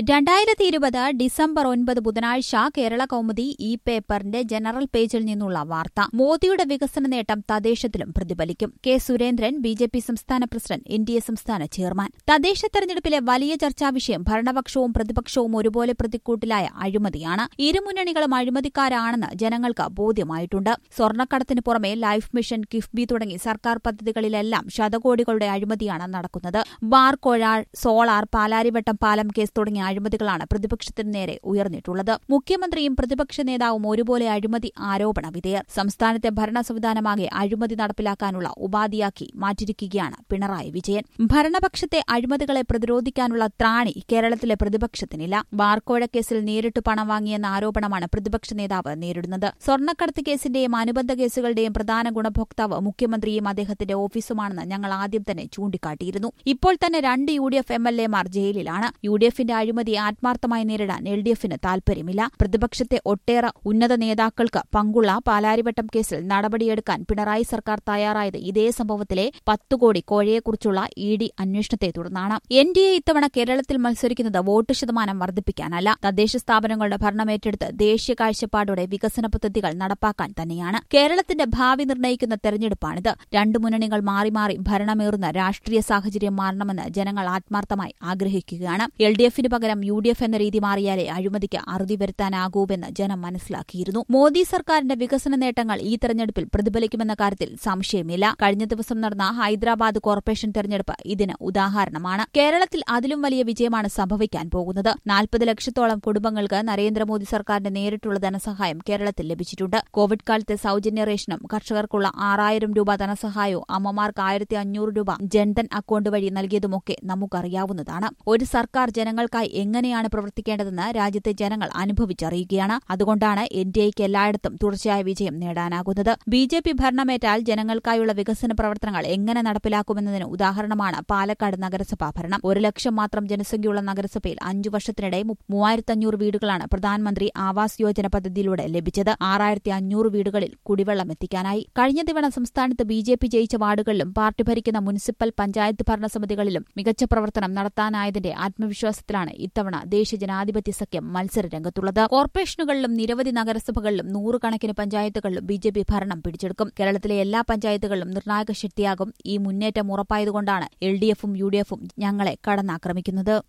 2020 December 9 ബുധനാഴ്ച കേരള കൗമുദി ഈ പേപ്പറിന്റെ ജനറൽ പേജിൽ നിന്നുള്ള വാർത്ത. മോദിയുടെ വികസന നേട്ടം തദ്ദേശത്തിലും പ്രതിഫലിക്കും. കെ സുരേന്ദ്രൻ, ബിജെപി സംസ്ഥാന പ്രസിഡന്റ്, എൻഡിഎ സംസ്ഥാന ചെയർമാൻ. തദ്ദേശ തെരഞ്ഞെടുപ്പിലെ വലിയ ചർച്ചാ വിഷയം ഭരണപക്ഷവും പ്രതിപക്ഷവും ഒരുപോലെ പ്രതിക്കൂട്ടിലായ അഴിമതിയാണ്. ഇരുമുന്നണികളും അഴിമതിക്കാരാണെന്ന് ജനങ്ങൾക്ക് ബോധ്യമായിട്ടുണ്ട്. സ്വർണ്ണക്കടത്തിന് പുറമെ ലൈഫ് മിഷൻ, കിഫ്ബി തുടങ്ങി സർക്കാർ പദ്ധതികളിലെല്ലാം ശതകോടികളുടെ അഴിമതിയാണ് നടക്കുന്നത്. ബാർ കോഴാൾ, സോളാർ, പാലാരിവട്ടം പാലം കേസ് തുടങ്ങിയ അഴിമതികളാണ് പ്രതിപക്ഷത്തിന് നേരെ ഉയർന്നിട്ടുള്ളത്. മുഖ്യമന്ത്രിയും പ്രതിപക്ഷ നേതാവും ഒരുപോലെ അഴിമതി ആരോപണ വിധേയർ. സംസ്ഥാനത്തെ ഭരണ സംവിധാനമാകെ അഴിമതി നടപ്പിലാക്കാനുള്ള ഉപാധിയാക്കി മാറ്റിയിരിക്കുകയാണ് പിണറായി വിജയൻ. ഭരണപക്ഷത്തെ അഴിമതികളെ പ്രതിരോധിക്കാനുള്ള ത്രാണി കേരളത്തിലെ പ്രതിപക്ഷത്തിനില്ല. ബാർക്കോഴ കേസിൽ നേരിട്ട് പണം വാങ്ങിയെന്ന ആരോപണമാണ് പ്രതിപക്ഷ നേതാവ് നേരിടുന്നത്. സ്വർണ്ണക്കടത്ത് കേസിന്റെയും അനുബന്ധ കേസുകളുടെയും പ്രധാന ഗുണഭോക്താവ് മുഖ്യമന്ത്രിയും അദ്ദേഹത്തിന്റെ ഓഫീസുമാണെന്ന് ഞങ്ങൾ ആദ്യം തന്നെ ചൂണ്ടിക്കാട്ടിയിരുന്നു. ഇപ്പോൾ തന്നെ 2 UDF MLA-മാർ ജയിലിലാണ്. UDF-ന്റെ അഴിമതി ആത്മാർത്ഥമായി നേരിടാൻ LDF-ന് താൽപര്യമില്ല. പ്രതിപക്ഷത്തെ ഒട്ടേറെ ഉന്നത നേതാക്കൾക്ക് പങ്കുള്ള പാലാരിവട്ടം കേസിൽ നടപടിയെടുക്കാൻ പിണറായി സർക്കാർ തയ്യാറായത് ഇതേ സംഭവത്തിലെ 10 കോടി കോഴയെക്കുറിച്ചുള്ള ED അന്വേഷണത്തെ തുടർന്നാണ്. NDA ഇത്തവണ കേരളത്തിൽ മത്സരിക്കുന്നത് വോട്ട് ശതമാനം വർദ്ധിപ്പിക്കാനല്ല, തദ്ദേശ സ്ഥാപനങ്ങളുടെ ഭരണമേറ്റെടുത്ത് ദേശീയ കാഴ്ചപ്പാടോടെ വികസന പദ്ധതികൾ നടപ്പാക്കാൻ തന്നെയാണ്. കേരളത്തിന്റെ ഭാവി നിർണ്ണയിക്കുന്ന തെരഞ്ഞെടുപ്പാണിത്. 2 മുന്നണികൾ മാറി മാറി ഭരണമേറുന്ന രാഷ്ട്രീയ സാഹചര്യം മാറണമെന്ന് ജനങ്ങൾ ആത്മാർത്ഥമായി ആഗ്രഹിക്കുകയാണ്. LDF-ന് പകരം UDF എന്ന രീതി മാറിയാലേ അഴിമതിക്ക് അറുതി വരുത്താനാകൂവെന്ന് ജനം മനസ്സിലാക്കിയിരുന്നു. മോദി സർക്കാരിന്റെ വികസന നേട്ടങ്ങൾ ഈ തെരഞ്ഞെടുപ്പിൽ പ്രതിഫലിക്കുമെന്ന കാര്യത്തിൽ സംശയമില്ല. കഴിഞ്ഞ ദിവസം നടന്ന ഹൈദരാബാദ് കോർപ്പറേഷൻ തെരഞ്ഞെടുപ്പ് ഇതിന് ഉദാഹരണമാണ്. കേരളത്തിൽ അതിലും വലിയ വിജയമാണ് സംഭവിക്കാൻ പോകുന്നത്. 40 ലക്ഷത്തോളം കുടുംബങ്ങൾക്ക് നരേന്ദ്രമോദി സർക്കാരിന്റെ നേരിട്ടുള്ള ധനസഹായം കേരളത്തിൽ ലഭിച്ചിട്ടുണ്ട്. കോവിഡ് കാലത്തെ സൌജന്യ റേഷനും കർഷകർക്കുള്ള 6000 രൂപ ധനസഹായവും അമ്മമാർക്ക് 1500 രൂപ ജൻധൻ അക്കൌണ്ട് വഴി നൽകിയതുമൊക്കെ നമുക്കറിയാവുന്നതാണ്. ഒരു സർക്കാർ ജനങ്ങൾക്കായി എങ്ങനെയാണ് പ്രവർത്തിക്കേണ്ടതെന്ന് രാജ്യത്തെ ജനങ്ങൾ അനുഭവിച്ചറിയുകയാണ്. അതുകൊണ്ടാണ് NDAയ്ക്ക് എല്ലായിടത്തും തുടർച്ചയായ വിജയം നേടാനാകുന്നത്. BJP ഭരണമേറ്റാൽ ജനങ്ങൾക്കായുള്ള വികസന പ്രവർത്തനങ്ങൾ എങ്ങനെ നടപ്പിലാക്കുമെന്നതിന് ഉദാഹരണമാണ് പാലക്കാട് നഗരസഭാ ഭരണം. 1 ലക്ഷം മാത്രം ജനസംഖ്യയുള്ള നഗരസഭയിൽ 5 വർഷത്തിനിടെ 3500 വീടുകളാണ് പ്രധാനമന്ത്രി ആവാസ് യോജന പദ്ധതിയിലൂടെ ലഭിച്ചത്. 6500 വീടുകളിൽ കുടിവെള്ളം എത്തിക്കാനായി. കഴിഞ്ഞ തവണ സംസ്ഥാനത്ത് BJP ജയിച്ച വാർഡുകളിലും പാർട്ടി ഭരിക്കുന്ന മുനിസിപ്പൽ പഞ്ചായത്ത് ഭരണസമിതികളിലും മികച്ച പ്രവർത്തനം നടത്താനായതിന്റെ ആത്മവിശ്വാസത്തിലാണ് ഇത്തവണ ദേശീയ ജനാധിപത്യ സഖ്യം മത്സരരംഗത്തുള്ളത്. കോർപ്പറേഷനുകളിലും നിരവധി നഗരസഭകളിലും 100 കണക്കിന് പഞ്ചായത്തുകളിലും BJP ഭരണം പിടിച്ചെടുക്കും. കേരളത്തിലെ എല്ലാ പഞ്ചായത്തുകളിലും നിർണായക ശക്തിയാകും. ഈ മുന്നേറ്റം ഉറപ്പായതുകൊണ്ടാണ് LDF-ഉം UDF-ഉം ഞങ്ങളെ കടന്നാക്രമിക്കുന്നത്.